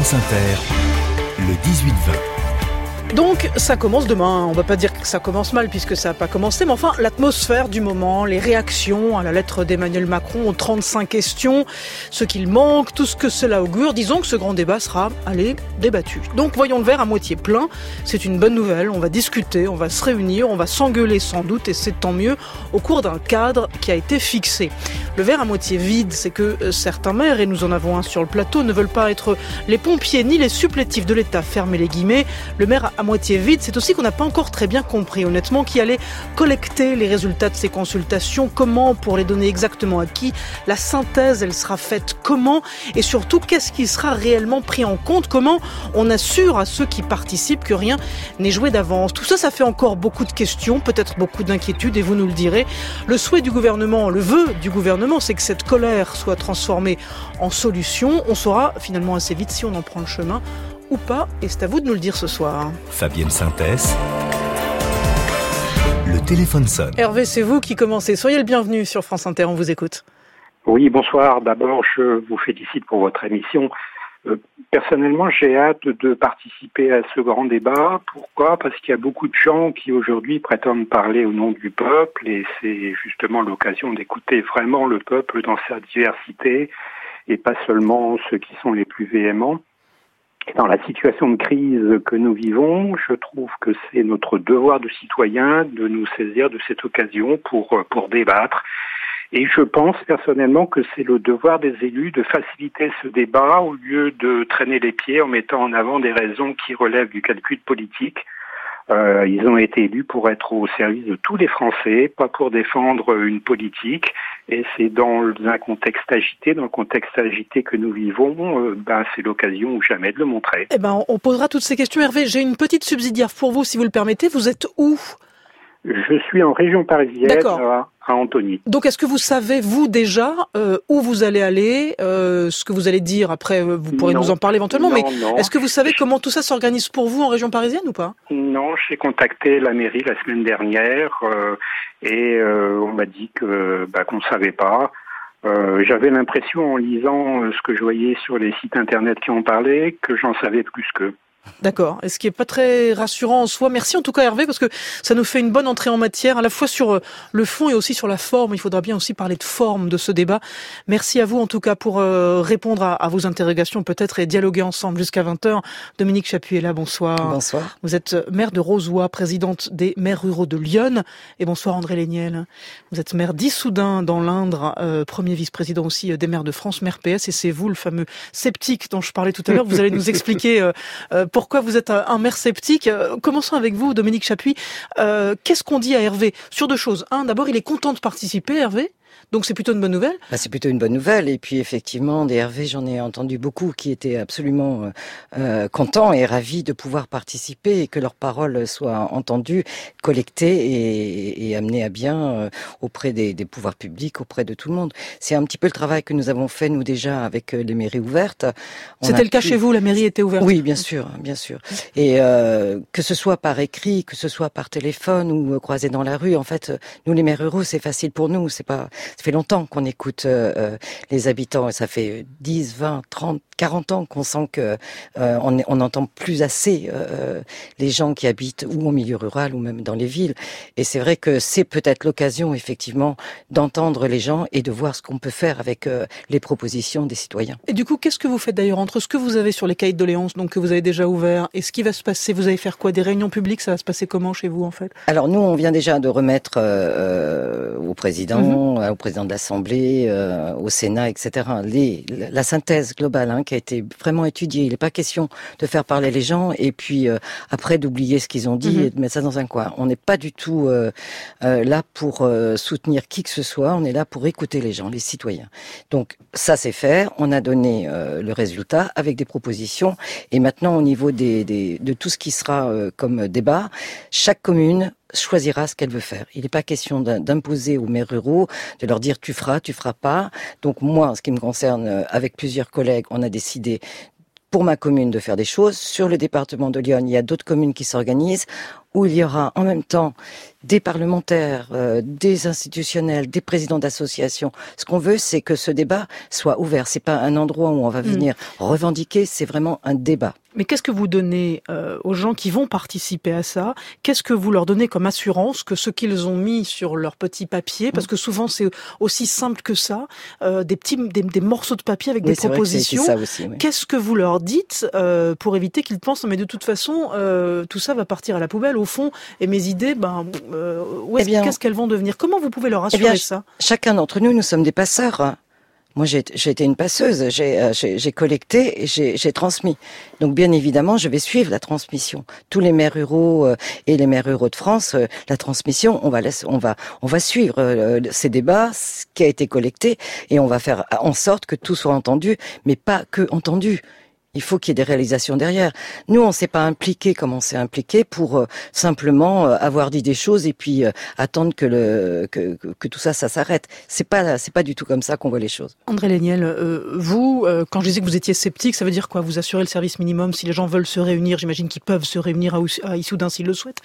France Inter, le 18-20. Donc ça commence demain, on va pas dire que ça commence mal puisque ça n'a pas commencé, mais enfin l'atmosphère du moment, les réactions à la lettre d'Emmanuel Macron aux 35 questions, ce qu'il manque, tout ce que cela augure, disons que ce grand débat sera, débattu. Donc voyons le verre à moitié plein, c'est une bonne nouvelle, on va discuter, on va se réunir, on va s'engueuler sans doute et c'est tant mieux au cours d'un cadre qui a été fixé. Le verre à moitié vide, c'est que certains maires, et nous en avons un sur le plateau, ne veulent pas être les pompiers ni les supplétifs de l'État, fermez les guillemets. Le maire à moitié vide, c'est aussi qu'on n'a pas encore très bien compris, honnêtement, qui allait collecter les résultats de ces consultations, comment, pour les donner exactement à qui, la synthèse, elle sera faite comment, et surtout, qu'est-ce qui sera réellement pris en compte, comment on assure à ceux qui participent que rien n'est joué d'avance. Tout ça, ça fait encore beaucoup de questions, peut-être beaucoup d'inquiétudes, et vous nous le direz. Le souhait du gouvernement, le vœu du gouvernement, c'est que cette colère soit transformée en solution. On saura finalement assez vite si on en prend le chemin ou pas, et c'est à vous de nous le dire ce soir. Fabienne Synthèse, le téléphone sonne. Hervé, c'est vous qui commencez. Soyez le bienvenu sur France Inter, on vous écoute. Oui, bonsoir. D'abord, je vous félicite pour votre émission. Personnellement, j'ai hâte de participer à ce grand débat. Pourquoi ? Parce qu'il y a beaucoup de gens qui aujourd'hui prétendent parler au nom du peuple, et c'est justement l'occasion d'écouter vraiment le peuple dans sa diversité, et pas seulement ceux qui sont les plus véhéments. Dans la situation de crise que nous vivons, je trouve que c'est notre devoir de citoyen de nous saisir de cette occasion pour débattre. Et je pense personnellement que c'est le devoir des élus de faciliter ce débat au lieu de traîner les pieds en mettant en avant des raisons qui relèvent du calcul politique. Ils ont été élus pour être au service de tous les Français, pas pour défendre une politique. Et c'est dans un contexte agité, dans le contexte agité que nous vivons, c'est l'occasion ou jamais de le montrer. On posera toutes ces questions. Hervé, j'ai une petite subsidiaire pour vous, si vous le permettez. Vous êtes où ? Je suis en région parisienne, à Antony. Donc, est-ce que vous savez, vous, déjà, où vous allez aller, ce que vous allez dire après, vous pourrez nous en parler éventuellement, mais est-ce que vous savez comment tout ça s'organise pour vous en région parisienne ou pas ? Non, j'ai contacté la mairie la semaine dernière et on m'a dit qu'on ne savait pas. J'avais l'impression, en lisant ce que je voyais sur les sites internet qui en parlaient, que j'en savais plus qu'eux. D'accord. Et ce qui est pas très rassurant en soi. Merci en tout cas Hervé, parce que ça nous fait une bonne entrée en matière, à la fois sur le fond et aussi sur la forme. Il faudra bien aussi parler de forme de ce débat. Merci à vous en tout cas pour répondre à vos interrogations peut-être et dialoguer ensemble jusqu'à 20h. Dominique Chapuis est là, bonsoir. Bonsoir. Vous êtes maire de Rozoy, présidente des maires ruraux de Lyon. Et bonsoir André Léniel. Vous êtes maire d'Issoudun dans l'Indre, premier vice-président aussi des maires de France, maire PS. Et c'est vous le fameux sceptique dont je parlais tout à l'heure. Vous allez nous expliquer pourquoi vous êtes un maire sceptique. Commençons avec vous, Dominique Chapuis. Qu'est-ce qu'on dit à Hervé sur deux choses ? Un, d'abord, il est content de participer, Hervé. Donc c'est plutôt une bonne nouvelle ? C'est plutôt une bonne nouvelle. Et puis effectivement, des Hervé, j'en ai entendu beaucoup qui étaient absolument contents et ravis de pouvoir participer et que leurs paroles soient entendues, collectées et amenées à bien auprès des pouvoirs publics, auprès de tout le monde. C'est un petit peu le travail que nous avons fait, nous, déjà, avec les mairies ouvertes. C'était le cas chez vous, la mairie était ouverte ? Oui, bien sûr, bien sûr. Et que ce soit par écrit, que ce soit par téléphone ou croisé dans la rue, en fait, nous, les maires ruraux, c'est facile pour nous. Ça fait longtemps qu'on écoute les habitants, et ça fait 10, 20, 30, 40 ans qu'on sent que on n'entend plus assez les gens qui habitent ou en milieu rural ou même dans les villes. Et c'est vrai que c'est peut-être l'occasion, effectivement, d'entendre les gens et de voir ce qu'on peut faire avec les propositions des citoyens. Et du coup, qu'est-ce que vous faites d'ailleurs entre ce que vous avez sur les cahiers de doléances, donc que vous avez déjà ouvert, et ce qui va se passer ? Vous allez faire quoi ? Des réunions publiques ? Ça va se passer comment chez vous, en fait ? Alors nous, on vient déjà de remettre au président, au président de l'Assemblée, au Sénat, etc. La synthèse globale qui a été vraiment étudiée. Il n'est pas question de faire parler les gens et puis après d'oublier ce qu'ils ont dit et de mettre ça dans un coin. On n'est pas du tout là pour soutenir qui que ce soit. On est là pour écouter les gens, les citoyens. Donc ça c'est fait. On a donné le résultat avec des propositions. Et maintenant au niveau de tout ce qui sera comme débat, chaque commune choisira ce qu'elle veut faire. Il n'est pas question d'imposer aux maires ruraux, de leur dire tu feras pas. Donc moi, en ce qui me concerne, avec plusieurs collègues, on a décidé pour ma commune de faire des choses. Sur le département de Lyon, il y a d'autres communes qui s'organisent. où il y aura en même temps des parlementaires, des institutionnels, des présidents d'associations. Ce qu'on veut, c'est que ce débat soit ouvert. C'est pas un endroit où on va venir revendiquer, c'est vraiment un débat. Mais qu'est-ce que vous donnez aux gens qui vont participer à ça? Qu'est-ce que vous leur donnez comme assurance que ce qu'ils ont mis sur leur petit papier, parce que souvent c'est aussi simple que ça, des morceaux de papier avec des propositions. Ça aussi, oui. Qu'est-ce que vous leur dites pour éviter qu'ils pensent mais de toute façon tout ça va partir à la poubelle au fond et mes idées qu'est-ce qu'elles vont devenir? Comment vous pouvez leur assurer ça? Chacun d'entre nous sommes des passeurs. Moi, j'ai été une passeuse, j'ai collecté et j'ai transmis. Donc, bien évidemment, je vais suivre la transmission. Tous les maires ruraux et les maires ruraux de France, la transmission, on va suivre ces débats, ce qui a été collecté, et on va faire en sorte que tout soit entendu, mais pas que entendu. Il faut qu'il y ait des réalisations derrière. Nous, on s'est pas impliqué comme on s'est impliqué pour simplement avoir dit des choses et puis attendre que tout ça s'arrête. C'est pas du tout comme ça qu'on voit les choses. André Léniel, vous, quand je disais que vous étiez sceptique, ça veut dire quoi? Vous assurez le service minimum si les gens veulent se réunir. J'imagine qu'ils peuvent se réunir à Issoudun s'ils le souhaitent.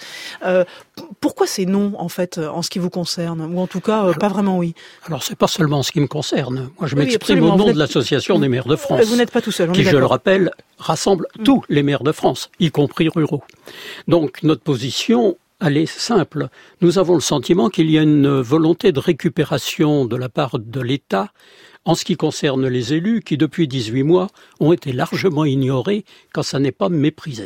Pourquoi c'est non, en fait, en ce qui vous concerne? Ou en tout cas, pas vraiment oui? Alors, c'est pas seulement en ce qui me concerne. Moi, je m'exprime au nom de l'Association des maires de France. Vous n'êtes pas tout seul, on est qui, d'accord. je le rappelle, rassemble tous les maires de France, y compris ruraux. Donc, notre position, elle est simple. Nous avons le sentiment qu'il y a une volonté de récupération de la part de l'État en ce qui concerne les élus qui, depuis 18 mois, ont été largement ignorés quand ça n'est pas méprisé.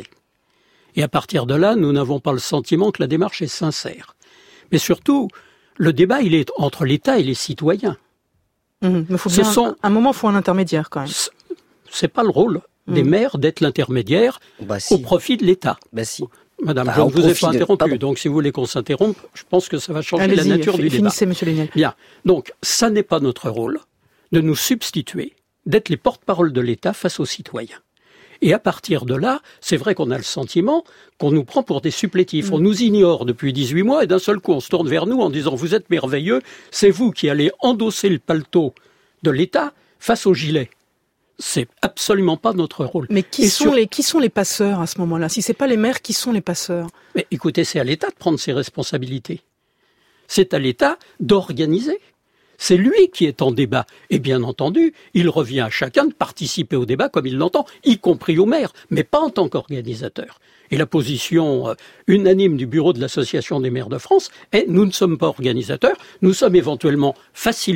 Et à partir de là, nous n'avons pas le sentiment que la démarche est sincère. Mais surtout, le débat, il est entre l'État et les citoyens. Mais un moment, il faut un intermédiaire quand même. C'est pas le rôle des maires d'être l'intermédiaire au profit de l'État. Madame, je ne vous ai pas interrompu, donc si vous voulez qu'on s'interrompe, je pense que ça va changer la nature du débat. Finissez, monsieur Léniel. Bien, donc ça n'est pas notre rôle de nous substituer, d'être les porte-parole de l'État face aux citoyens. Et à partir de là, c'est vrai qu'on a le sentiment qu'on nous prend pour des supplétifs. On nous ignore depuis 18 mois et d'un seul coup on se tourne vers nous en disant « vous êtes merveilleux, c'est vous qui allez endosser le paletot de l'État face au gilet ». C'est absolument pas notre rôle. Mais qui sont les passeurs à ce moment-là? Si c'est pas les maires, qui sont les passeurs? Mais écoutez, c'est à l'État de prendre ses responsabilités. C'est à l'État d'organiser. C'est lui qui est en débat. Et bien entendu, il revient à chacun de participer au débat comme il l'entend, y compris aux maires, mais pas en tant qu'organisateur. Et la position unanime du bureau de l'Association des maires de France est « nous ne sommes pas organisateurs, nous sommes éventuellement facilitateurs ».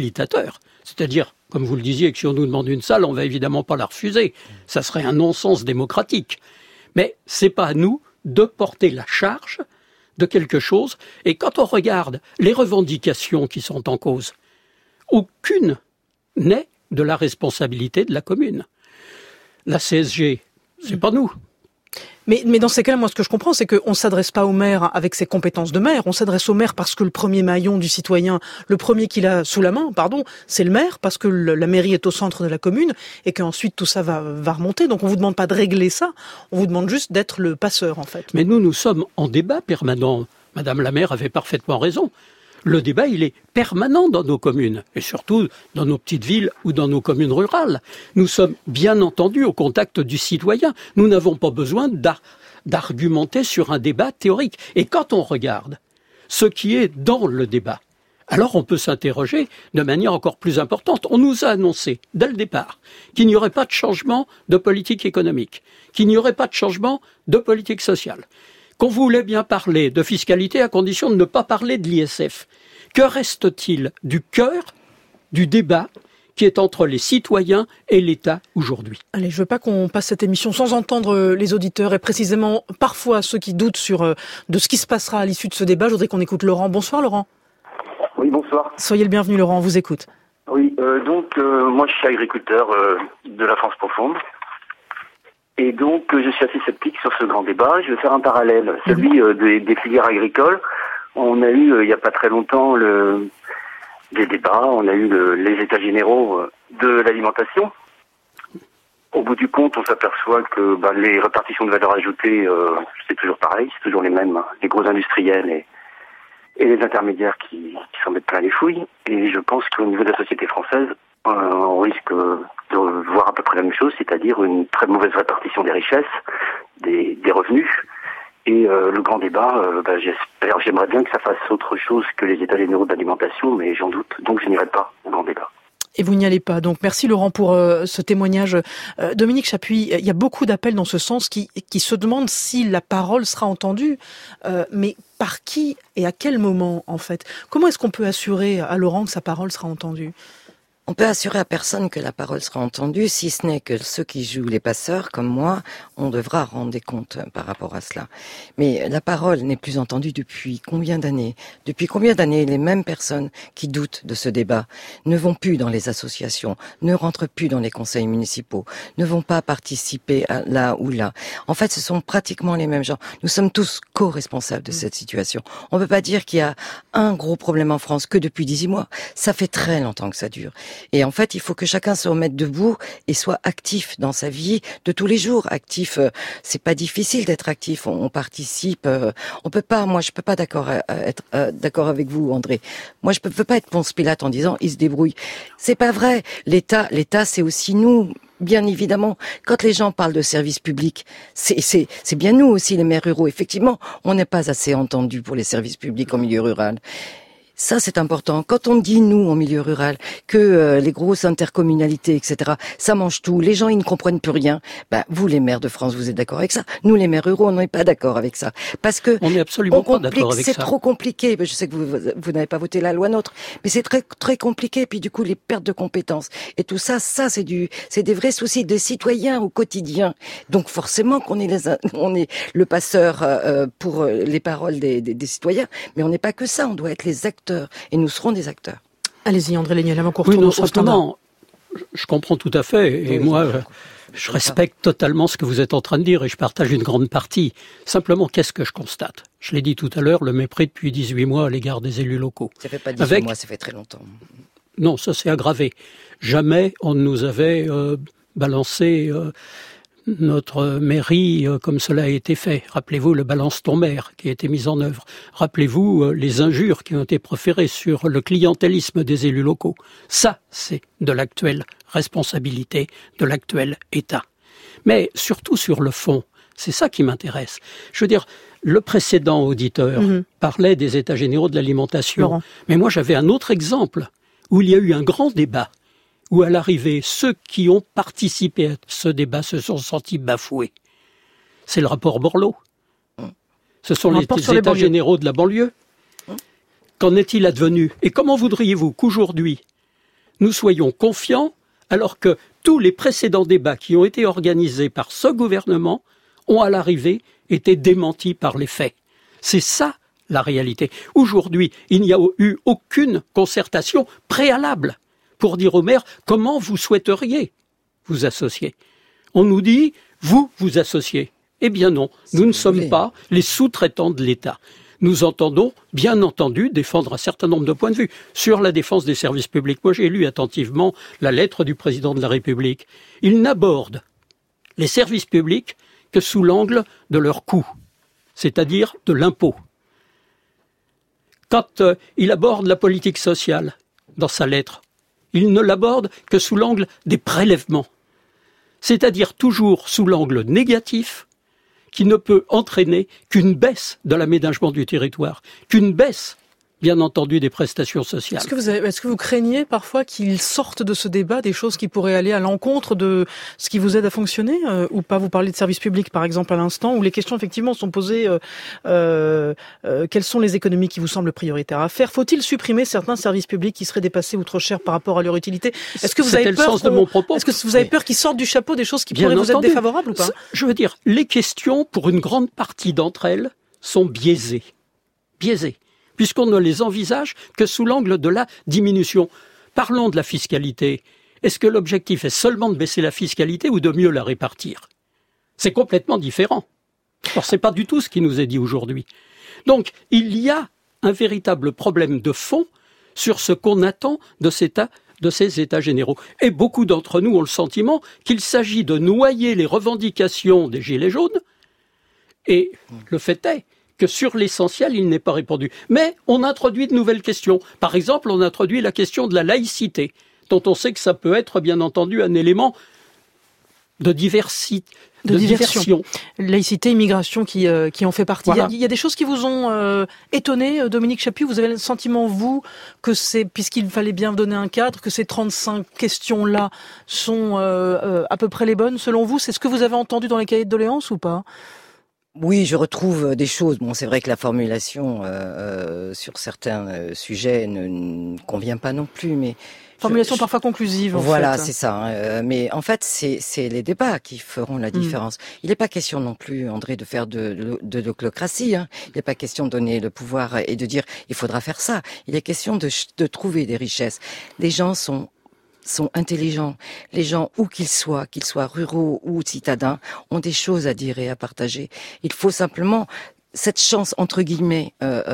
C'est-à-dire, comme vous le disiez, que si on nous demande une salle, on va évidemment pas la refuser. Ça serait un non-sens démocratique. Mais c'est pas à nous de porter la charge de quelque chose. Et quand on regarde les revendications qui sont en cause, aucune n'est de la responsabilité de la commune. La CSG, c'est pas nous. Mais dans ces cas-là, moi, ce que je comprends, c'est qu'on ne s'adresse pas au maire avec ses compétences de maire. On s'adresse au maire parce que le premier maillon du citoyen, le premier qu'il a sous la main, c'est le maire, parce que la mairie est au centre de la commune et qu'ensuite tout ça va remonter. Donc on vous demande pas de régler ça, on vous demande juste d'être le passeur, en fait. Mais nous sommes en débat permanent. Madame la maire avait parfaitement raison. Le débat, il est permanent dans nos communes, et surtout dans nos petites villes ou dans nos communes rurales. Nous sommes bien entendu au contact du citoyen. Nous n'avons pas besoin d'argumenter sur un débat théorique. Et quand on regarde ce qui est dans le débat, alors on peut s'interroger de manière encore plus importante. On nous a annoncé, dès le départ, qu'il n'y aurait pas de changement de politique économique, qu'il n'y aurait pas de changement de politique sociale, qu'on voulait bien parler de fiscalité à condition de ne pas parler de l'ISF. Que reste-t-il du cœur du débat qui est entre les citoyens et l'État aujourd'hui? Allez, je veux pas qu'on passe cette émission sans entendre les auditeurs et précisément parfois ceux qui doutent de ce qui se passera à l'issue de ce débat. Je voudrais qu'on écoute Laurent. Bonsoir Laurent. Oui, bonsoir. Soyez le bienvenu Laurent, on vous écoute. Oui, moi je suis agriculteur de la France profonde. Et donc, je suis assez sceptique sur ce grand débat. Je vais faire un parallèle, celui des filières agricoles. On a eu, il n'y a pas très longtemps, des débats. On a eu les états généraux de l'alimentation. Au bout du compte, on s'aperçoit que les répartitions de valeur ajoutée, c'est toujours pareil, c'est toujours les mêmes. Les gros industriels et les intermédiaires qui s'en mettent plein les fouilles. Et je pense qu'au niveau de la société française, on risque de voir à peu près la même chose, c'est-à-dire une très mauvaise répartition des richesses, des revenus, Et le grand débat, j'aimerais bien que ça fasse autre chose que les états généraux de l'alimentation, mais j'en doute. Donc je n'irai pas au grand débat. Et vous n'y allez pas. Donc merci Laurent pour ce témoignage. Dominique Chapuis, il y a beaucoup d'appels dans ce sens qui se demandent si la parole sera entendue. Mais par qui et à quel moment en fait ? Comment est-ce qu'on peut assurer à Laurent que sa parole sera entendue ? On peut assurer à personne que la parole sera entendue, si ce n'est que ceux qui jouent les passeurs, comme moi, on devra rendre des comptes par rapport à cela. Mais la parole n'est plus entendue depuis combien d'années ? Depuis combien d'années les mêmes personnes qui doutent de ce débat ne vont plus dans les associations, ne rentrent plus dans les conseils municipaux, ne vont pas participer à là ou là. En fait, ce sont pratiquement les mêmes gens. Nous sommes tous co-responsables de cette situation. On ne peut pas dire qu'il y a un gros problème en France que depuis 18 mois. Ça fait très longtemps que ça dure. Et en fait, il faut que chacun se remette debout et soit actif dans sa vie de tous les jours. Actif, c'est pas difficile d'être actif. On participe. On peut pas. Moi, je peux pas être d'accord avec vous, André. Moi, je peux pas être Ponce Pilate en disant il se débrouille. C'est pas vrai. L'État, c'est aussi nous. Bien évidemment, quand les gens parlent de services publics, c'est bien nous aussi, les maires ruraux. Effectivement, on n'est pas assez entendus pour les services publics en milieu rural. Ça, c'est important. Quand on dit, nous, en milieu rural, que les grosses intercommunalités, etc., ça mange tout, les gens, ils ne comprennent plus rien, vous, les maires de France, vous êtes d'accord avec ça. Nous, les maires ruraux, on n'est pas d'accord avec ça. Parce que on n'est absolument pas d'accord avec ça. C'est trop compliqué. Je sais que vous n'avez pas voté la loi NOTRe, mais c'est très, très compliqué. Puis du coup, les pertes de compétences. Et tout ça, c'est des vrais soucis des citoyens au quotidien. Donc, forcément qu'on est le passeur pour les paroles des citoyens. Mais on n'est pas que ça. On doit être les acteurs. Et nous serons des acteurs. Allez-y, André Léniel, avant qu'on retourne au standard. Je comprends tout à fait. Et moi, je respecte totalement ce que vous êtes en train de dire et je partage une grande partie. Simplement, qu'est-ce que je constate ? Je l'ai dit tout à l'heure, le mépris depuis 18 mois à l'égard des élus locaux. Ça fait pas 18 mois, ça fait très longtemps. Non, ça s'est aggravé. Jamais on ne nous avait balancé notre mairie comme cela a été fait. Rappelez-vous le balance ton maire qui a été mis en œuvre. Rappelez-vous les injures qui ont été proférées sur le clientélisme des élus locaux. Ça, c'est de l'actuelle responsabilité de l'actuel État. Mais surtout sur le fond, c'est ça qui m'intéresse. Je veux dire, le précédent auditeur parlait des États généraux de l'alimentation. Laurent. Mais moi, j'avais un autre exemple où il y a eu un grand débat, où à l'arrivée, ceux qui ont participé à ce débat se sont sentis bafoués. C'est le rapport Borloo. Ce sont les États généraux de la banlieue. Qu'en est-il advenu ? Et comment voudriez-vous qu'aujourd'hui, nous soyons confiants alors que tous les précédents débats qui ont été organisés par ce gouvernement ont à l'arrivée été démentis par les faits ? C'est ça la réalité. Aujourd'hui, il n'y a eu aucune concertation préalable pour dire aux maires comment vous souhaiteriez vous associer. On nous dit, vous associez. Eh bien non, nous ne sommes pas les sous-traitants de l'État. Nous entendons, bien entendu, défendre un certain nombre de points de vue sur la défense des services publics. Moi, j'ai lu attentivement la lettre du président de la République. Il n'aborde les services publics que sous l'angle de leur coût, c'est-à-dire de l'impôt. Quand il aborde la politique sociale dans sa lettre, il ne l'aborde que sous l'angle des prélèvements, c'est-à-dire toujours sous l'angle négatif qui ne peut entraîner qu'une baisse de l'aménagement du territoire, qu'une baisse, bien entendu, des prestations sociales. Est-ce que vous craignez parfois qu'il sorte de ce débat des choses qui pourraient aller à l'encontre de ce qui vous aide à fonctionner ou pas ? Vous parlez de services publics, par exemple, à l'instant, où les questions, effectivement, sont posées. Quelles sont les économies qui vous semblent prioritaires à faire ? Faut-il supprimer certains services publics qui seraient dépassés ou trop chers par rapport à leur utilité ? Est-ce que vous avez peur de mon propos. Est-ce que vous avez peur qu'ils sortent du chapeau des choses qui pourraient vous être défavorables ou pas ? Je veux dire, les questions, pour une grande partie d'entre elles, sont biaisées. Puisqu'on ne les envisage que sous l'angle de la diminution. Parlons de la fiscalité. Est-ce que l'objectif est seulement de baisser la fiscalité ou de mieux la répartir ? C'est complètement différent. Alors, c'est pas du tout ce qui nous est dit aujourd'hui. Donc, il y a un véritable problème de fond sur ce qu'on attend de ces États généraux. Et beaucoup d'entre nous ont le sentiment qu'il s'agit de noyer les revendications des Gilets jaunes. Et le fait est que sur l'essentiel, il n'est pas répondu. Mais on introduit de nouvelles questions. Par exemple, on introduit la question de la laïcité, dont on sait que ça peut être, bien entendu, un élément de diversité, de diversion. Laïcité, immigration qui en fait partie. Voilà. Il y a des choses qui vous ont étonné, Dominique Chaput. Vous avez le sentiment, vous, que puisqu'il fallait bien donner un cadre, que ces 35 questions-là sont à peu près les bonnes, selon vous? C'est ce que vous avez entendu dans les cahiers de doléances ou pas? Oui, je retrouve des choses. Bon, c'est vrai que la formulation sur certains sujets ne convient pas non plus, mais... Formulation parfois conclusive, en voilà, fait. c'est ça. Mais en fait, c'est les débats qui feront la différence. Il n'est pas question non plus, André, de faire de l'oclocratie. Il n'est pas question de donner le pouvoir et de dire il faudra faire ça. Il est question de trouver des richesses. Les gens sont intelligents. Les gens, où qu'ils soient ruraux ou citadins, ont des choses à dire et à partager. Il faut simplement cette chance, entre guillemets,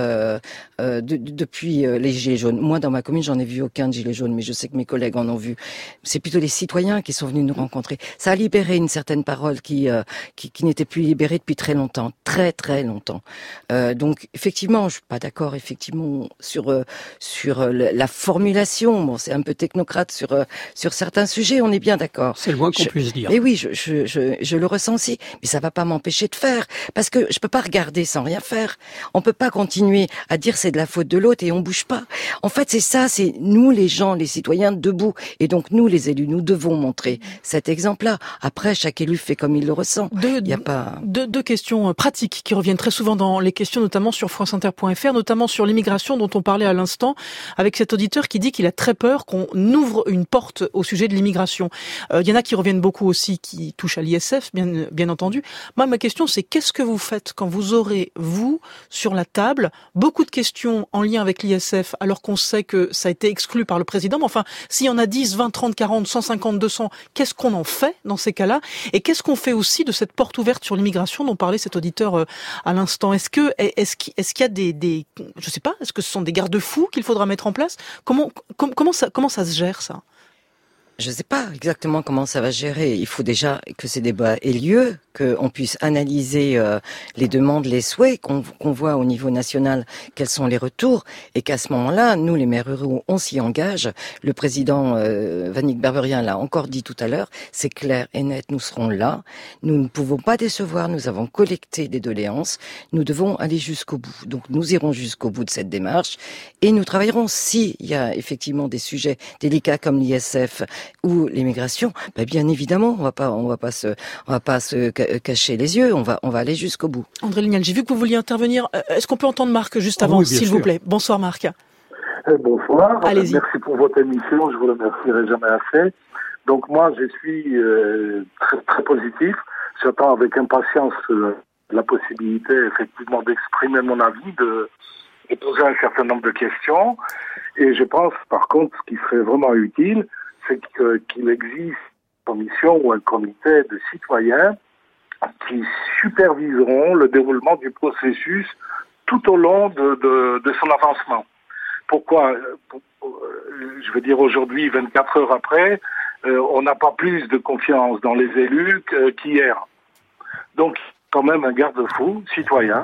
depuis les gilets jaunes. Moi, dans ma commune, j'en ai vu aucun de gilet jaune, mais je sais que mes collègues en ont vu. C'est plutôt les citoyens qui sont venus nous rencontrer. Ça a libéré une certaine parole qui n'était plus libérée depuis très longtemps, très très longtemps. Donc, effectivement, je suis pas d'accord, effectivement, sur la formulation. Bon, c'est un peu technocrate sur certains sujets. On est bien d'accord. C'est le moins qu'on puisse dire. Mais oui, je le ressens aussi. Mais ça va pas m'empêcher de faire, parce que je peux pas regarder sans rien faire. On peut pas continuer à dire c'est de la faute de l'autre et on bouge pas. En fait, c'est ça, c'est nous les gens, les citoyens debout. Et donc nous les élus, nous devons montrer cet exemple-là. Après, chaque élu fait comme il le ressent. Il y a pas deux questions pratiques qui reviennent très souvent dans les questions, notamment sur franceinter.fr, notamment sur l'immigration dont on parlait à l'instant, avec cet auditeur qui dit qu'il a très peur qu'on ouvre une porte au sujet de l'immigration. Il y en a qui reviennent beaucoup aussi, qui touchent à l'ISF, bien entendu. Moi, ma question, c'est qu'est-ce que vous faites quand vous aurez, vous, sur la table, beaucoup de questions en lien avec l'ISF, alors qu'on sait que ça a été exclu par le président. Mais enfin, s'il y en a 10, 20, 30, 40, 150, 200, qu'est-ce qu'on en fait dans ces cas-là? Et qu'est-ce qu'on fait aussi de cette porte ouverte sur l'immigration dont parlait cet auditeur à l'instant? Est-ce qu'il y a des je sais pas, est-ce que ce sont des garde-fous qu'il faudra mettre en place? Comment ça se gère, ça? Je sais pas exactement comment ça va se gérer. Il faut déjà que ces débats aient lieu, qu'on puisse analyser les demandes, les souhaits, qu'on voit au niveau national quels sont les retours, et qu'à ce moment-là, nous, les maires ruraux, on s'y engage. Le président Vannick Berberien l'a encore dit tout à l'heure, c'est clair et net, nous serons là. Nous ne pouvons pas décevoir, nous avons collecté des doléances, nous devons aller jusqu'au bout. Donc nous irons jusqu'au bout de cette démarche, et nous travaillerons, s'il y a effectivement des sujets délicats comme l'ISF, ou l'immigration, bien évidemment, on va pas se cacher les yeux, on va aller jusqu'au bout. André Lignal, j'ai vu que vous vouliez intervenir. Est-ce qu'on peut entendre Marc juste avant, oui, s'il vous plaît? Bonsoir Marc. Bonsoir. Allez-y. Merci pour votre émission, je vous remercierai jamais assez. Donc moi, je suis très, très positif. J'attends avec impatience la possibilité effectivement d'exprimer mon avis, de poser un certain nombre de questions. Et je pense par contre ce qui serait vraiment utile, c'est qu'il existe une commission ou un comité de citoyens qui superviseront le déroulement du processus tout au long de son avancement. Pourquoi? Je veux dire, aujourd'hui, 24 heures après, on n'a pas plus de confiance dans les élus qu'hier. Donc, quand même un garde-fou citoyen,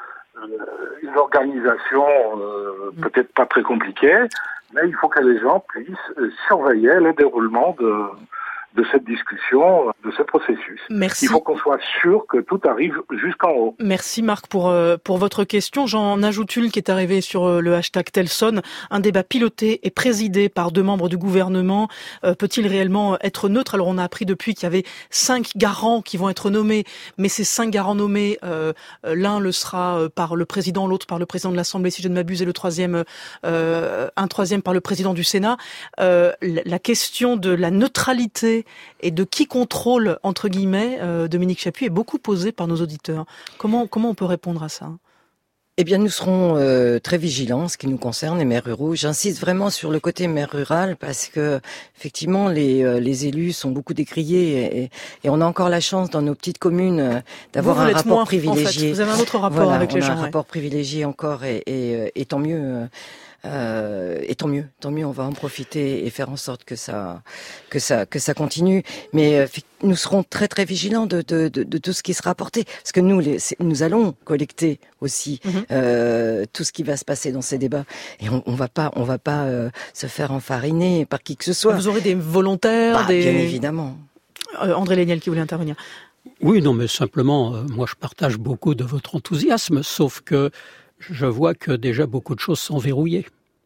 une organisation peut-être pas très compliquée, mais il faut que les gens puissent surveiller le déroulement de cette discussion, de ce processus. Merci. Il faut qu'on soit sûr que tout arrive jusqu'en haut. Merci Marc pour votre question. J'en ajoute une qui est arrivée sur le hashtag Telson. Un débat piloté et présidé par 2 membres du gouvernement. Peut-il réellement être neutre? Alors on a appris depuis qu'il y avait 5 garants qui vont être nommés, mais ces 5 garants nommés, l'un le sera par le président, l'autre par le président de l'Assemblée, si je ne m'abuse, et le troisième, un troisième par le président du Sénat. La question de la neutralité et de qui contrôle, entre guillemets, Dominique Chaput, est beaucoup posée par nos auditeurs. Comment on peut répondre à ça? Eh bien, nous serons très vigilants en ce qui nous concerne, les maires ruraux. J'insiste vraiment sur le côté maire rural parce que, effectivement, les élus sont beaucoup décriés et on a encore la chance dans nos petites communes d'avoir un rapport privilégié. En fait. Vous avez un autre rapport avec les gens. On a un rapport privilégié encore et tant mieux. Et tant mieux, on va en profiter et faire en sorte que ça continue. Mais nous serons très très vigilants de tout ce qui sera apporté, parce que nous allons collecter aussi tout ce qui va se passer dans ces débats, et on va pas se faire enfariner par qui que ce soit. Vous aurez des volontaires, bien évidemment. André Léniel qui voulait intervenir. Oui, non, mais simplement, moi je partage beaucoup de votre enthousiasme, sauf que je vois que déjà beaucoup de choses sont verrouillées.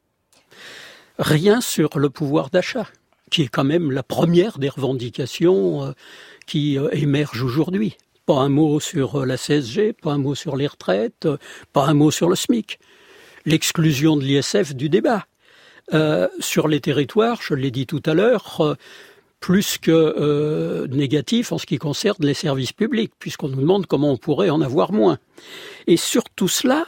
Rien sur le pouvoir d'achat, qui est quand même la première des revendications qui émergent aujourd'hui. Pas un mot sur la CSG, pas un mot sur les retraites, pas un mot sur le SMIC. L'exclusion de l'ISF du débat. Sur les territoires, je l'ai dit tout à l'heure, plus que négatif en ce qui concerne les services publics, puisqu'on nous demande comment on pourrait en avoir moins. Et sur tout cela,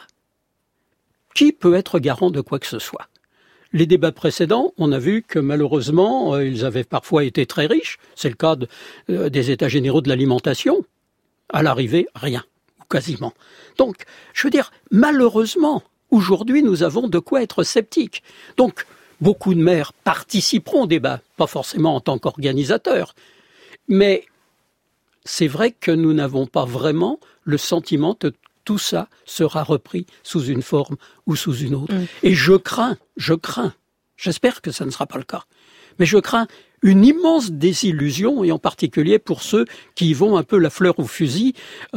qui peut être garant de quoi que ce soit ? Les débats précédents, on a vu que malheureusement, ils avaient parfois été très riches. C'est le cas des États généraux de l'alimentation. À l'arrivée, rien, ou quasiment. Donc, je veux dire, malheureusement, aujourd'hui, nous avons de quoi être sceptiques. Donc, beaucoup de maires participeront au débat, pas forcément en tant qu'organisateurs, mais c'est vrai que nous n'avons pas vraiment le sentiment que tout ça sera repris sous une forme ou sous une autre. Et je crains, j'espère que ça ne sera pas le cas, mais je crains une immense désillusion, et en particulier pour ceux qui y vont un peu la fleur au fusil,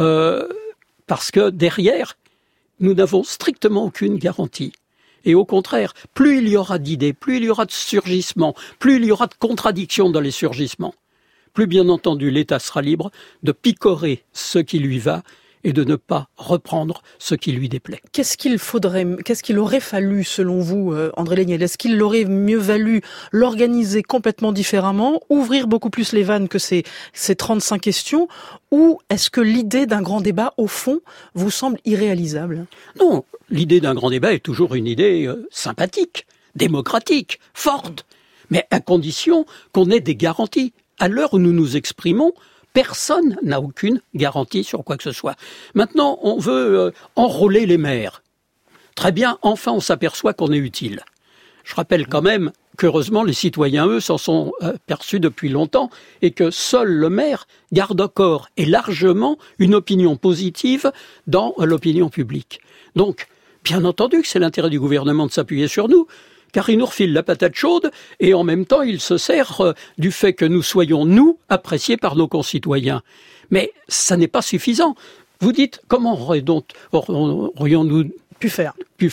parce que derrière, nous n'avons strictement aucune garantie. Et au contraire, plus il y aura d'idées, plus il y aura de surgissements, plus il y aura de contradictions dans les surgissements, plus bien entendu l'État sera libre de picorer ce qui lui va et de ne pas reprendre ce qui lui déplaît. Qu'est-ce qu'il aurait fallu, selon vous, André Léniel ? Est-ce qu'il aurait mieux valu l'organiser complètement différemment, ouvrir beaucoup plus les vannes que ces 35 questions, ou est-ce que l'idée d'un grand débat, au fond, vous semble irréalisable ? Non, l'idée d'un grand débat est toujours une idée sympathique, démocratique, forte, mais à condition qu'on ait des garanties. À l'heure où nous nous exprimons, personne n'a aucune garantie sur quoi que ce soit. Maintenant, on veut enrôler les maires. Très bien, enfin on s'aperçoit qu'on est utile. Je rappelle quand même qu'heureusement les citoyens, eux, s'en sont perçus depuis longtemps et que seul le maire garde encore et largement une opinion positive dans l'opinion publique. Donc, bien entendu que c'est l'intérêt du gouvernement de s'appuyer sur nous, car il nous refile la patate chaude et en même temps il se sert du fait que nous soyons, nous, appréciés par nos concitoyens. Mais ça n'est pas suffisant. Vous dites, comment aurions-nous pu faire ?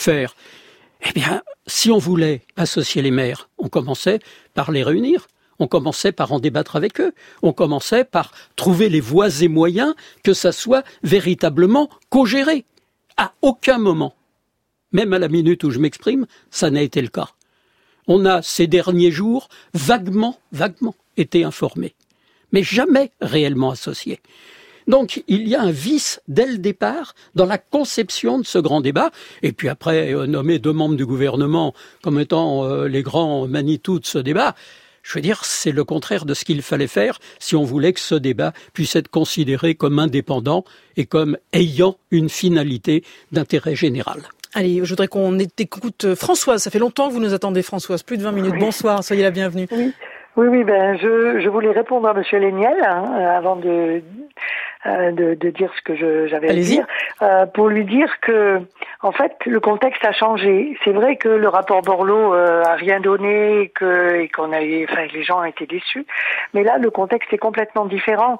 Eh bien, si on voulait associer les maires, on commençait par les réunir, on commençait par en débattre avec eux, on commençait par trouver les voies et moyens que ça soit véritablement co-géré. À aucun moment, même à la minute où je m'exprime, ça n'a été le cas. On a, ces derniers jours, vaguement été informés, mais jamais réellement associés. Donc, il y a un vice, dès le départ, dans la conception de ce grand débat, et puis après, nommer 2 membres du gouvernement comme étant les grands Manitou de ce débat, je veux dire, c'est le contraire de ce qu'il fallait faire si on voulait que ce débat puisse être considéré comme indépendant et comme ayant une finalité d'intérêt général. Allez, je voudrais qu'on écoute Françoise. Ça fait longtemps que vous nous attendez, Françoise. Plus de 20 minutes. Oui. Bonsoir, soyez la bienvenue. Oui, je voulais répondre à Monsieur Léniel, avant de dire ce que j'avais à dire, pour lui dire que, en fait, le contexte a changé. C'est vrai que le rapport Borloo a rien donné et les gens ont été déçus. Mais là, le contexte est complètement différent.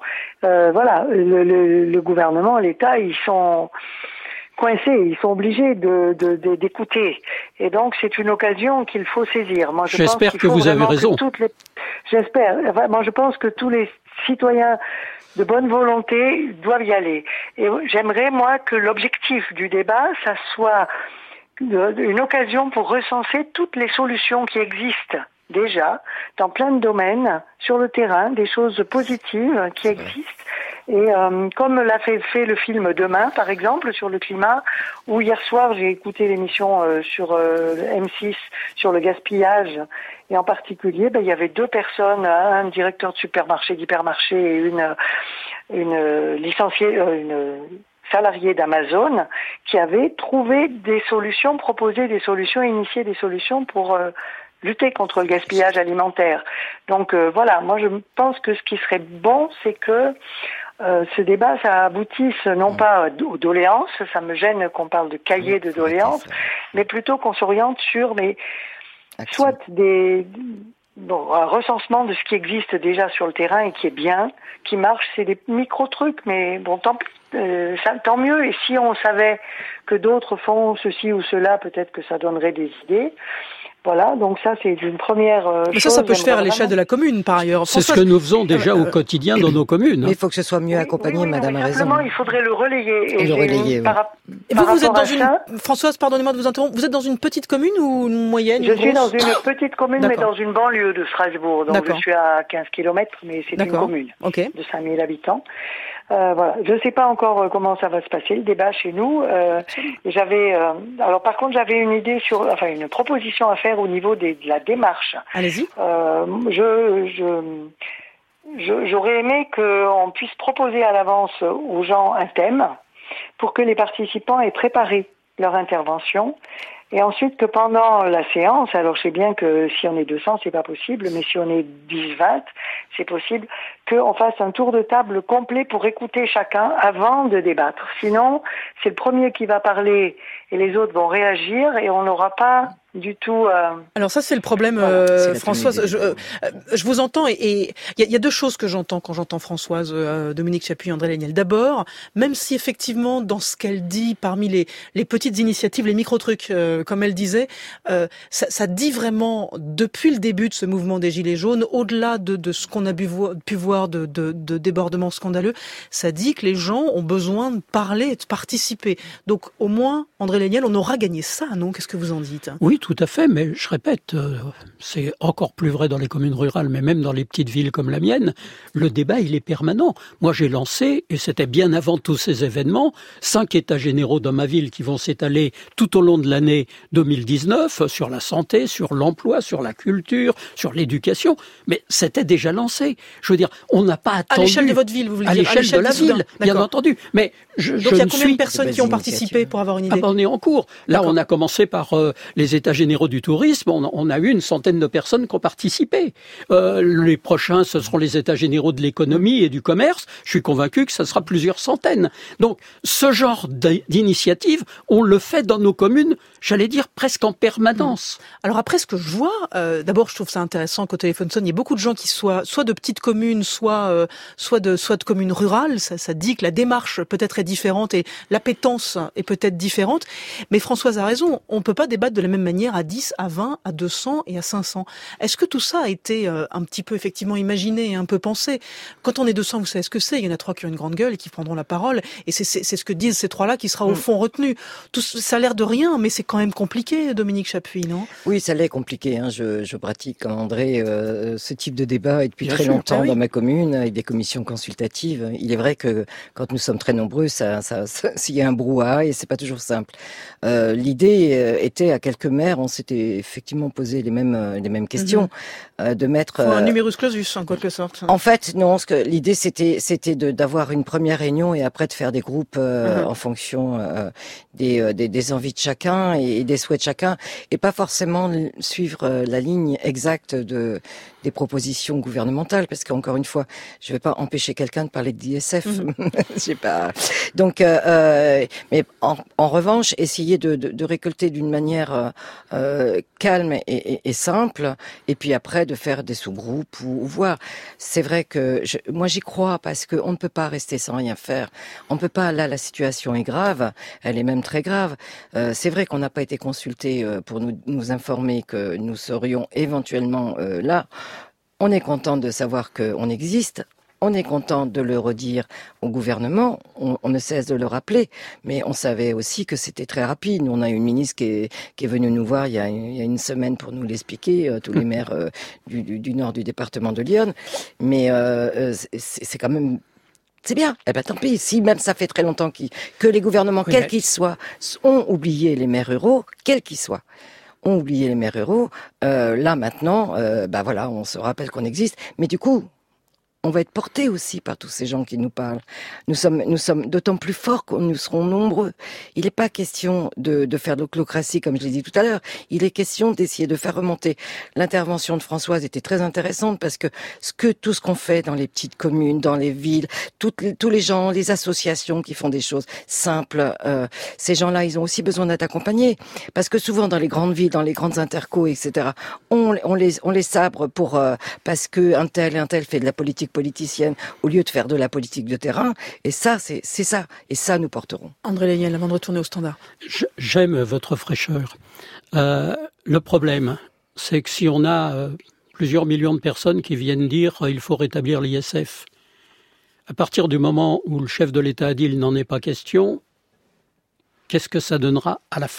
Le gouvernement, l'État, ils sont coincés, ils sont obligés d'écouter. Et donc, c'est une occasion qu'il faut saisir. Moi, j'espère que vous avez raison. J'espère. Enfin, moi, je pense que tous les citoyens de bonne volonté doivent y aller. Et j'aimerais, moi, que l'objectif du débat, ça soit une occasion pour recenser toutes les solutions qui existent déjà dans plein de domaines sur le terrain, des choses positives qui existent. Et comme l'a fait le film Demain, par exemple, sur le climat, où hier soir j'ai écouté l'émission sur M6 sur le gaspillage, et en particulier, il y avait 2 personnes, un directeur de supermarché, d'hypermarché, et une licenciée, une salariée d'Amazon, qui avaient trouvé des solutions, proposé des solutions, initié des solutions pour lutter contre le gaspillage alimentaire. Donc moi je pense que ce qui serait bon, c'est que ce débat, ça aboutisse non pas aux doléances, ça me gêne qu'on parle de cahier de doléances, mais plutôt qu'on s'oriente sur soit des un recensement de ce qui existe déjà sur le terrain et qui est bien, qui marche. C'est des micro-trucs, mais bon, tant mieux. Et si on savait que d'autres font ceci ou cela, peut-être que ça donnerait des idées. Voilà, donc ça c'est une première mais chose. Ça peut se faire à l'échelle de la commune, par ailleurs. C'est ce que nous faisons déjà au quotidien dans nos communes. Mais il faut que ce soit mieux accompagné, madame a raison. Simplement, il faudrait le relayer. Et le relayer, oui. Et vous êtes dans Françoise, pardonnez-moi de vous interrompre, vous êtes dans une petite commune ou une moyenne? Je suis dans une petite commune, mais dans une banlieue de Strasbourg. Donc je suis à 15 km, mais c'est une commune de 5000 habitants. Voilà, je ne sais pas encore comment ça va se passer le débat chez nous. Alors par contre j'avais une idée une proposition à faire au niveau de la démarche. Allez-y. J'aurais aimé qu'on puisse proposer à l'avance aux gens un thème pour que les participants aient préparé leur intervention. Et ensuite que pendant la séance, alors je sais bien que si on est 200, c'est pas possible, mais si on est 10, 20, c'est possible qu'on fasse un tour de table complet pour écouter chacun avant de débattre. Sinon, c'est le premier qui va parler et les autres vont réagir et on n'aura pas du tout... Alors ça, c'est le problème, Françoise. Je vous entends et il y a deux choses que j'entends quand j'entends Françoise, Dominique Chapuis, André Léniel. D'abord, même si effectivement, dans ce qu'elle dit, parmi les petites initiatives, les micro-trucs, comme elle disait, ça dit vraiment, depuis le début de ce mouvement des Gilets jaunes, au-delà de ce qu'on a pu voir de débordements scandaleux, ça dit que les gens ont besoin de parler et de participer. Donc au moins, André Léniel, on aura gagné ça, non? Qu'est-ce que vous en dites? Oui, tout à fait, mais je répète, c'est encore plus vrai dans les communes rurales, mais même dans les petites villes comme la mienne, le débat, il est permanent. Moi, j'ai lancé, et c'était bien avant tous ces événements, 5 états généraux dans ma ville qui vont s'étaler tout au long de l'année 2019 sur la santé, sur l'emploi, sur la culture, sur l'éducation, mais c'était déjà lancé. Je veux dire, on n'a pas attendu... À l'échelle de votre ville, vous voulez dire? À l'échelle de la ville, bien entendu. Mais donc il y a combien de personnes qui ont participé pour avoir une idée? On est en cours. Là, on a commencé par les états généraux du tourisme. On a eu une centaine de personnes qui ont participé. Les prochains, ce seront les états généraux de l'économie et du commerce. Je suis convaincu que ça sera plusieurs centaines. Donc, ce genre d'initiative, on le fait dans nos communes, j'allais dire presque en permanence. Alors après, ce que je vois, d'abord, je trouve ça intéressant qu'au téléphone sonne, il y a beaucoup de gens qui soient soit de petites communes, soit de communes rurales. Ça dit que la démarche peut-être est différente et l'appétence est peut-être différente. Mais Françoise a raison, on peut pas débattre de la même manière à 10, à 20, à 200 et à 500. Est-ce que tout ça a été un petit peu effectivement imaginé et un peu pensé? Quand on est 200, vous savez ce que c'est? Il y en a 3 qui ont une grande gueule et qui prendront la parole. Et c'est ce que disent ces 3-là qui sera au fond retenu. Tout ça a l'air de rien, mais c'est quand même compliqué, Dominique Chapuis, non? Oui, ça l'est compliqué. Je pratique, comme André, ce type de débat et depuis très longtemps dans ma commune, avec des commissions consultatives. Il est vrai que quand nous sommes très nombreux, s'il y a un brouhaha et c'est pas toujours simple. L'idée était à quelques maires, on s'était effectivement posé les mêmes questions, de mettre un numerus clausus en quelque sorte. En fait, non, l'idée c'était d'avoir une première réunion et après de faire des groupes en fonction des envies de chacun et des souhaits de chacun, et pas forcément suivre la ligne exacte des propositions gouvernementales, parce qu'encore une fois, je vais pas empêcher quelqu'un de parler d'ISF. J'ai pas. Donc, mais en revanche, essayer de récolter d'une manière calme et simple, et puis après de faire des sous-groupes ou voir. C'est vrai que moi j'y crois, parce que on ne peut pas rester sans rien faire. On peut pas. Là, la situation est grave. Elle est même très grave. C'est vrai qu'on n'a pas été consulté pour nous informer que nous serions éventuellement là. On est content de savoir qu'on existe. On est content de le redire au gouvernement, on ne cesse de le rappeler, mais on savait aussi que c'était très rapide. On a une ministre qui est venue nous voir il y a une semaine pour nous l'expliquer, tous les maires du nord du département de l'Yonne. Mais c'est quand même... C'est bien. Eh ben tant pis. Si même ça fait très longtemps que les gouvernements, quels qu'ils soient, ont oublié les maires ruraux, quels qu'ils soient, ont oublié les maires ruraux. Là maintenant, voilà, on se rappelle qu'on existe. Mais du coup, on va être porté aussi par tous ces gens qui nous parlent. Nous sommes d'autant plus forts que nous serons nombreux. Il n'est pas question de faire de l'oclocratie, comme je l'ai dit tout à l'heure. Il est question d'essayer de faire remonter. L'intervention de Françoise était très intéressante parce que tout ce qu'on fait dans les petites communes, dans les villes, tous les gens, les associations qui font des choses simples, ces gens-là, ils ont aussi besoin d'être accompagnés. Parce que souvent dans les grandes villes, dans les grandes intercos, etc., on les sabre parce que un tel fait de la politique politicienne au lieu de faire de la politique de terrain. Et ça, c'est ça. Et ça, nous porterons. André Léniel, avant de retourner au standard. J'aime votre fraîcheur. Le problème, c'est que si on a plusieurs millions de personnes qui viennent dire il faut rétablir l'ISF, à partir du moment où le chef de l'État a dit il n'en est pas question, qu'est-ce que ça donnera à la fin ?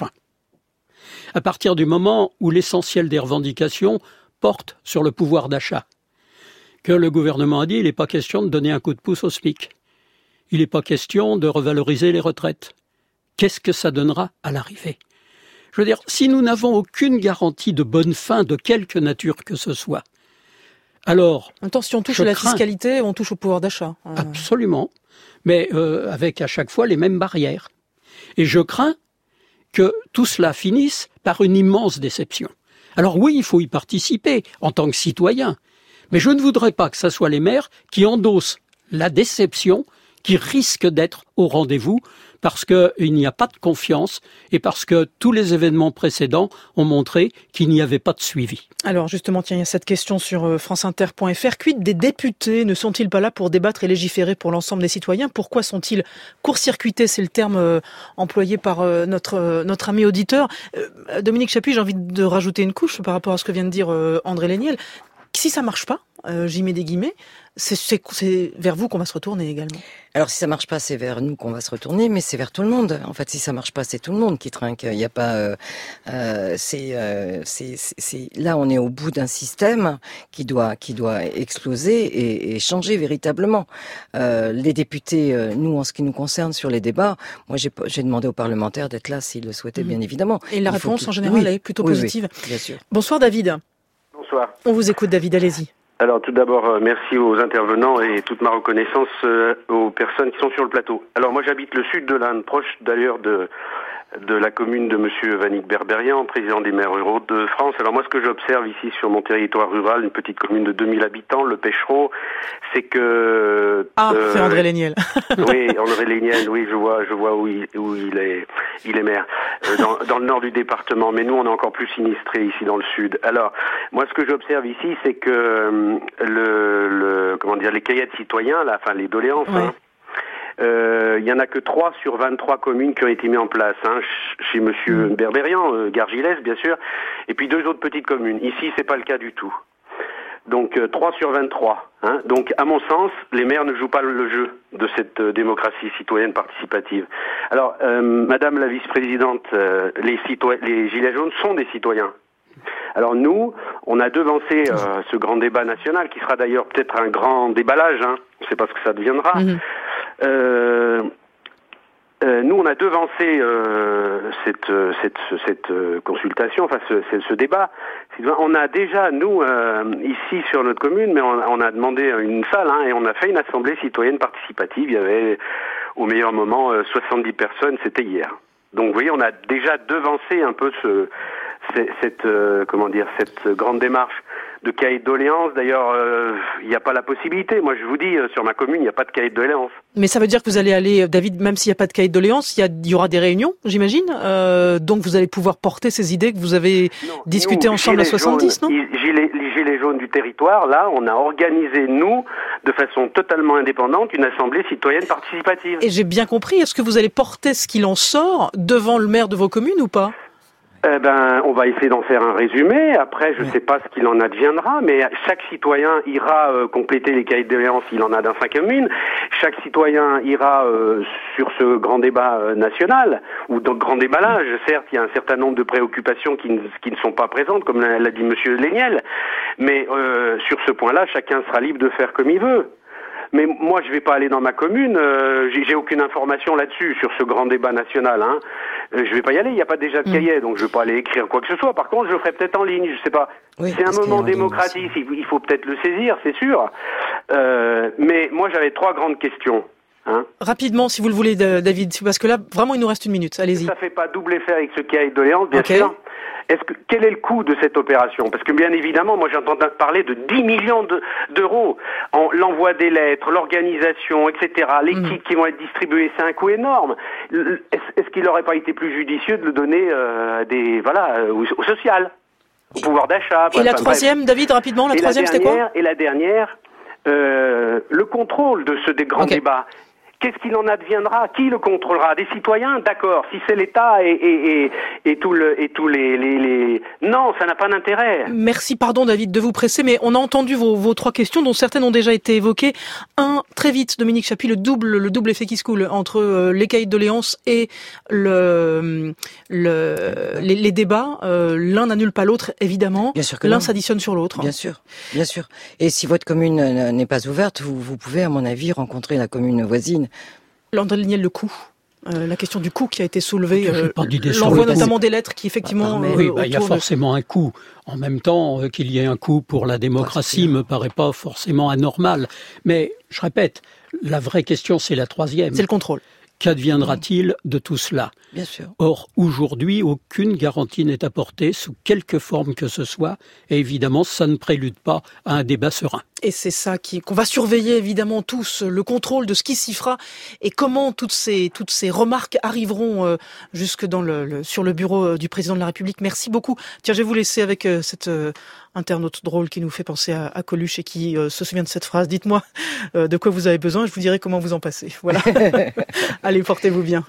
À partir du moment où l'essentiel des revendications porte sur le pouvoir d'achat, que le gouvernement a dit il n'est pas question de donner un coup de pouce au SMIC, il n'est pas question de revaloriser les retraites. Qu'est-ce que ça donnera à l'arrivée ? Je veux dire, si nous n'avons aucune garantie de bonne fin de quelque nature que ce soit, alors... En même temps, si on touche à la fiscalité, on touche au pouvoir d'achat. Absolument, mais avec à chaque fois les mêmes barrières. Et je crains que tout cela finisse par une immense déception. Alors oui, il faut y participer en tant que citoyen, mais je ne voudrais pas que ce soit les maires qui endossent la déception, qui risque d'être au rendez-vous, parce qu'il n'y a pas de confiance et parce que tous les événements précédents ont montré qu'il n'y avait pas de suivi. Alors justement, tiens, il y a cette question sur franceinter.fr. Quid des députés? Ne sont-ils pas là pour débattre et légiférer pour l'ensemble des citoyens? Pourquoi sont-ils court-circuités? C'est le terme employé par notre ami auditeur. Dominique Chapuis, j'ai envie de rajouter une couche par rapport à ce que vient de dire André Léniel. Si ça marche pas, j'y mets des guillemets, c'est vers vous qu'on va se retourner également. Alors si ça marche pas, c'est vers nous qu'on va se retourner, mais c'est vers tout le monde. En fait, si ça marche pas, c'est tout le monde qui trinque. Il y a pas, là, on est au bout d'un système qui doit exploser et changer véritablement. Les députés, nous, en ce qui nous concerne sur les débats, moi, j'ai demandé aux parlementaires d'être là s'ils le souhaitaient, bien évidemment. Et la réponse en général est plutôt positive. Oui, bien sûr. Bonsoir David. Bonsoir. On vous écoute David, allez-y. Alors tout d'abord, merci aux intervenants et toute ma reconnaissance aux personnes qui sont sur le plateau. Alors moi j'habite le sud de l'Inde, proche d'ailleurs de la commune de Monsieur Vanik Berberian, président des maires ruraux de France. Alors moi ce que j'observe ici sur mon territoire rural, une petite commune de 2000 habitants, le Pêchereau, c'est que... c'est André Léniel. Oui, André Léniel, oui, je vois où il est maire, dans le nord du département, mais nous on est encore plus sinistrés ici dans le sud. Alors, moi ce que j'observe ici, c'est que les cahiers de citoyens, là, enfin les doléances, ouais. Il y en a que 3 sur 23 communes qui ont été mis en place, chez Monsieur Berberian, Gargilès bien sûr, et puis 2 autres petites communes. Ici, c'est pas le cas du tout. Donc 3 sur 23. Donc à mon sens, les maires ne jouent pas le jeu de cette démocratie citoyenne participative. Alors, Madame la vice-présidente, les Gilets jaunes sont des citoyens. Alors nous, on a devancé ce grand débat national, qui sera d'ailleurs peut-être un grand déballage, on ne sait pas ce que ça deviendra. Nous, on a devancé cette consultation, enfin ce débat. On a déjà, nous, ici sur notre commune, mais on a demandé une salle et on a fait une assemblée citoyenne participative. Il y avait, au meilleur moment, 70 personnes, c'était hier. Donc, vous voyez, on a déjà devancé un peu cette grande démarche de cahier de doléances. D'ailleurs, il n'y a pas la possibilité. Moi, je vous dis, sur ma commune, il n'y a pas de cahier de doléances. Mais ça veut dire que vous allez aller, David, même s'il n'y a pas de cahier de doléances, il y aura des réunions, j'imagine. Donc, vous allez pouvoir porter ces idées que vous avez discutées ensemble à 70, non? Les Gilets jaunes du territoire, là, on a organisé, nous, de façon totalement indépendante, une assemblée citoyenne participative. Et j'ai bien compris. Est-ce que vous allez porter ce qu'il en sort devant le maire de vos communes ou pas? On va essayer d'en faire un résumé. Après, je ne sais pas ce qu'il en adviendra, mais chaque citoyen ira compléter les cahiers de doléances, il en a dans sa commune. Chaque citoyen ira sur ce grand débat national, ou dans le grand déballage. Certes, il y a un certain nombre de préoccupations qui ne sont pas présentes, comme l'a dit Monsieur Léniel, mais sur ce point-là, chacun sera libre de faire comme il veut. Mais moi, je vais pas aller dans ma commune. J'ai aucune information là-dessus sur ce grand débat national. Hein. Je vais pas y aller. Il n'y a pas déjà de cahier, donc je vais pas aller écrire quoi que ce soit. Par contre, je le ferai peut-être en ligne. Je sais pas. Oui, c'est un moment démocratique. Il faut peut-être le saisir, c'est sûr. Mais moi, j'avais 3 grandes questions. Hein. Rapidement, si vous le voulez, David, parce que là, vraiment, il nous reste 1 minute. Allez-y. Ça fait pas double effet avec ce cahier de doléances, bien sûr. Quel est le coût de cette opération? Parce que bien évidemment, moi j'entends parler de 10 millions d'euros. L'envoi des lettres, l'organisation, etc., les kits qui vont être distribués, c'est un coût énorme. Est-ce qu'il n'aurait pas été plus judicieux de le donner au social, au pouvoir d'achat? Et la troisième, David, rapidement, la troisième, c'était quoi? Et la dernière, le contrôle de des grands débats. Qu'est-ce qu'il en adviendra? Qui le contrôlera? Des citoyens? D'accord. Si c'est l'État et tous les... Non, ça n'a pas d'intérêt. Merci, pardon David de vous presser, mais on a entendu vos 3 questions, dont certaines ont déjà été évoquées. Très vite, Dominique Chapuis, le double effet qui se coule entre les cahiers de doléances et les débats. L'un n'annule pas l'autre, évidemment. Bien sûr que l'un non. s'additionne sur l'autre. Bien sûr. Et si votre commune n'est pas ouverte, vous pouvez, à mon avis, rencontrer la commune voisine. André Lignel, le coût. La question du coût qui a été soulevée, l'envoi notamment des lettres qui effectivement... il y a forcément un coût. En même temps, qu'il y ait un coût pour la démocratie me paraît pas forcément anormal. Mais, je répète, la vraie question, c'est la troisième. C'est le contrôle. Qu'adviendra-t-il de tout cela? Bien sûr. Or, aujourd'hui, aucune garantie n'est apportée sous quelque forme que ce soit. Et évidemment, ça ne prélude pas à un débat serein. Et c'est ça qu'on va surveiller évidemment tous, le contrôle de ce qui s'y fera et comment toutes ces remarques arriveront jusque sur le bureau du président de la République. Merci beaucoup. Tiens, je vais vous laisser avec cet internaute drôle qui nous fait penser à Coluche et qui se souvient de cette phrase. Dites-moi de quoi vous avez besoin, je vous dirai comment vous en passez. Voilà. Allez, portez-vous bien.